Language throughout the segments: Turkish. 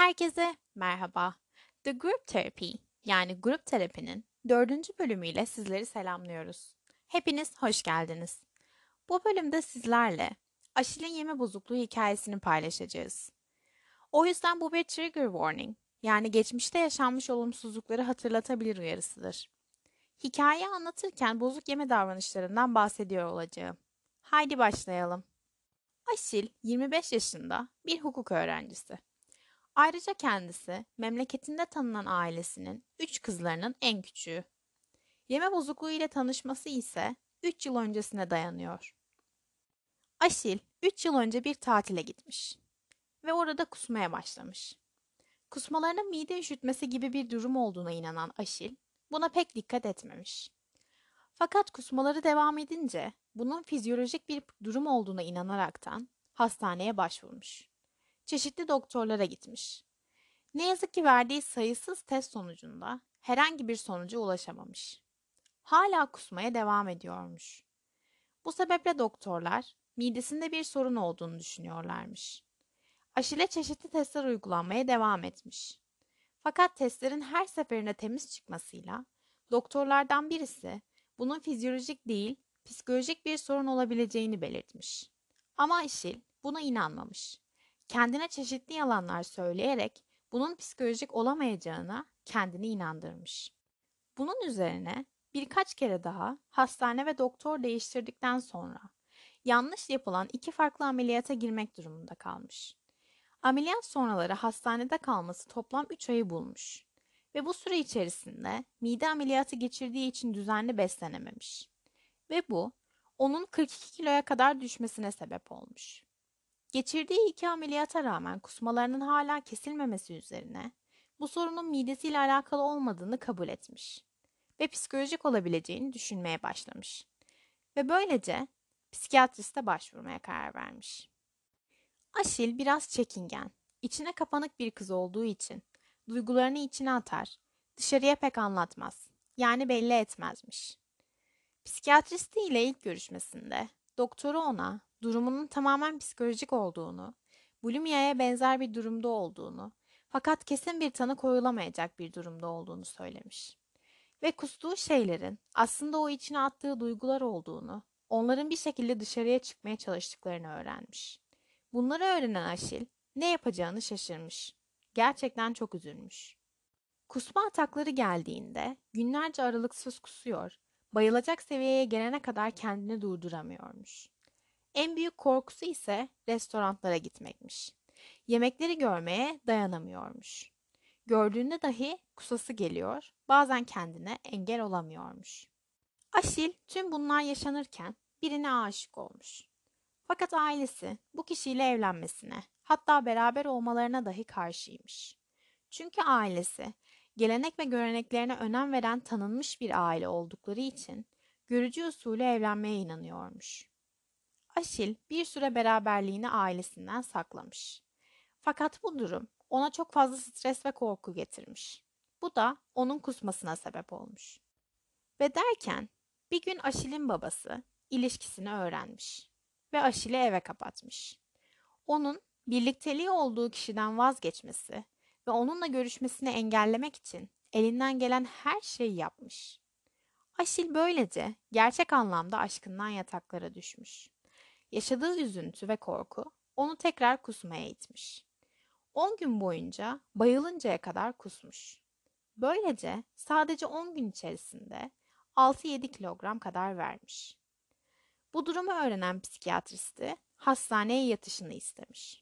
Herkese merhaba. The Group Therapy yani grup terapinin dördüncü bölümüyle sizleri selamlıyoruz. Hepiniz hoş geldiniz. Bu bölümde sizlerle Aşil'in yeme bozukluğu hikayesini paylaşacağız. O yüzden bu bir trigger warning yani geçmişte yaşanmış olumsuzlukları hatırlatabilir uyarısıdır. Hikayeyi anlatırken bozuk yeme davranışlarından bahsediyor olacağım. Haydi başlayalım. Aşil 25 yaşında bir hukuk öğrencisi. Ayrıca kendisi memleketinde tanınan ailesinin 3 kızlarının en küçüğü. Yeme bozukluğu ile tanışması ise 3 yıl öncesine dayanıyor. Aşil 3 yıl önce bir tatile gitmiş ve orada kusmaya başlamış. Kusmalarının mide üşütmesi gibi bir durum olduğuna inanan Aşil buna pek dikkat etmemiş. Fakat kusmaları devam edince bunun fizyolojik bir durum olduğuna inanaraktan hastaneye başvurmuş. Çeşitli doktorlara gitmiş. Ne yazık ki verdiği sayısız test sonucunda herhangi bir sonuca ulaşamamış. Hala kusmaya devam ediyormuş. Bu sebeple doktorlar midesinde bir sorun olduğunu düşünüyorlarmış. Aşile çeşitli testler uygulanmaya devam etmiş. Fakat testlerin her seferinde temiz çıkmasıyla doktorlardan birisi bunun fizyolojik değil, psikolojik bir sorun olabileceğini belirtmiş. Ama Aşil buna inanmamış. Kendine çeşitli yalanlar söyleyerek bunun psikolojik olamayacağına kendini inandırmış. Bunun üzerine birkaç kere daha hastane ve doktor değiştirdikten sonra yanlış yapılan 2 farklı ameliyata girmek durumunda kalmış. Ameliyat sonraları hastanede kalması toplam 3 ayı bulmuş ve bu süre içerisinde mide ameliyatı geçirdiği için düzenli beslenememiş ve bu onun 42 kiloya kadar düşmesine sebep olmuş. Geçirdiği 2 ameliyata rağmen kusmalarının hala kesilmemesi üzerine bu sorunun midesiyle alakalı olmadığını kabul etmiş ve psikolojik olabileceğini düşünmeye başlamış ve böylece psikiyatriste başvurmaya karar vermiş. Aşil biraz çekingen, içine kapanık bir kız olduğu için duygularını içine atar, dışarıya pek anlatmaz, yani belli etmezmiş. Psikiyatristi ile ilk görüşmesinde doktoru ona durumunun tamamen psikolojik olduğunu, bulimia'ya benzer bir durumda olduğunu, fakat kesin bir tanı koyulamayacak bir durumda olduğunu söylemiş. Ve kustuğu şeylerin aslında o içine attığı duygular olduğunu, onların bir şekilde dışarıya çıkmaya çalıştıklarını öğrenmiş. Bunları öğrenen Aşil ne yapacağını şaşırmış. Gerçekten çok üzülmüş. Kusma atakları geldiğinde günlerce aralıksız kusuyor, bayılacak seviyeye gelene kadar kendini durduramıyormuş. En büyük korkusu ise restoranlara gitmekmiş. Yemekleri görmeye dayanamıyormuş. Gördüğünde dahi kusası geliyor, bazen kendine engel olamıyormuş. Aşil tüm bunlar yaşanırken birine aşık olmuş. Fakat ailesi bu kişiyle evlenmesine, hatta beraber olmalarına dahi karşıymış. Çünkü ailesi gelenek ve göreneklerine önem veren tanınmış bir aile oldukları için görücü usulü evlenmeye inanıyormuş. Aşil bir süre beraberliğini ailesinden saklamış. Fakat bu durum ona çok fazla stres ve korku getirmiş. Bu da onun kusmasına sebep olmuş. Ve derken bir gün Aşil'in babası ilişkisini öğrenmiş ve Aşil'i eve kapatmış. Onun birlikteliği olduğu kişiden vazgeçmesi ve onunla görüşmesini engellemek için elinden gelen her şeyi yapmış. Aşil böylece gerçek anlamda aşkından yataklara düşmüş. Yaşadığı üzüntü ve korku onu tekrar kusmaya itmiş. 10 gün boyunca bayılıncaya kadar kusmuş. Böylece sadece 10 gün içerisinde 6-7 kilogram kadar vermiş. Bu durumu öğrenen psikiyatristi hastaneye yatışını istemiş.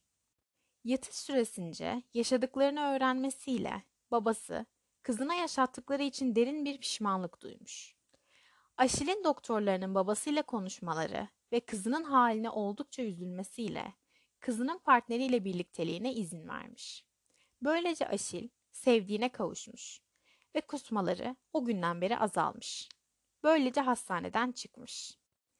Yatış süresince yaşadıklarını öğrenmesiyle babası kızına yaşattıkları için derin bir pişmanlık duymuş. Aşil'in doktorlarının babasıyla konuşmaları ve kızının haline oldukça üzülmesiyle kızının partneriyle birlikteliğine izin vermiş. Böylece Aşil sevdiğine kavuşmuş ve kusmaları o günden beri azalmış. Böylece hastaneden çıkmış.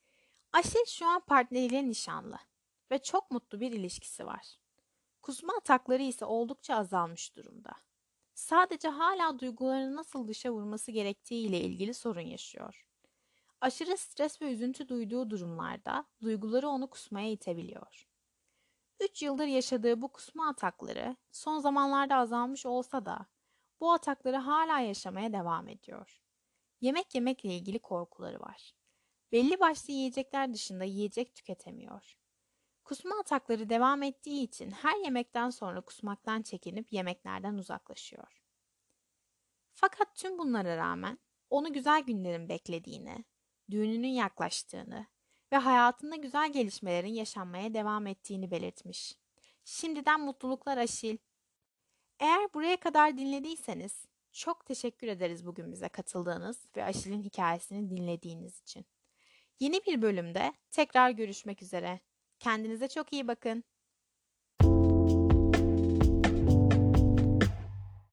Aşil şu an partneriyle nişanlı ve çok mutlu bir ilişkisi var. Kusma atakları ise oldukça azalmış durumda. Sadece hala duygularını nasıl dışa vurması gerektiği ile ilgili sorun yaşıyor. Aşırı stres ve üzüntü duyduğu durumlarda duyguları onu kusmaya itebiliyor. 3 yıldır yaşadığı bu kusma atakları son zamanlarda azalmış olsa da bu atakları hala yaşamaya devam ediyor. Yemek yemekle ilgili korkuları var. Belli başlı yiyecekler dışında yiyecek tüketemiyor. Kusma atakları devam ettiği için her yemekten sonra kusmaktan çekinip yemeklerden uzaklaşıyor. Fakat tüm bunlara rağmen onu güzel günlerin beklediğini, düğününün yaklaştığını ve hayatında güzel gelişmelerin yaşanmaya devam ettiğini belirtmiş. Şimdiden mutluluklar Aşil. Eğer buraya kadar dinlediyseniz çok teşekkür ederiz bugün bize katıldığınız ve Aşil'in hikayesini dinlediğiniz için. Yeni bir bölümde tekrar görüşmek üzere. Kendinize çok iyi bakın.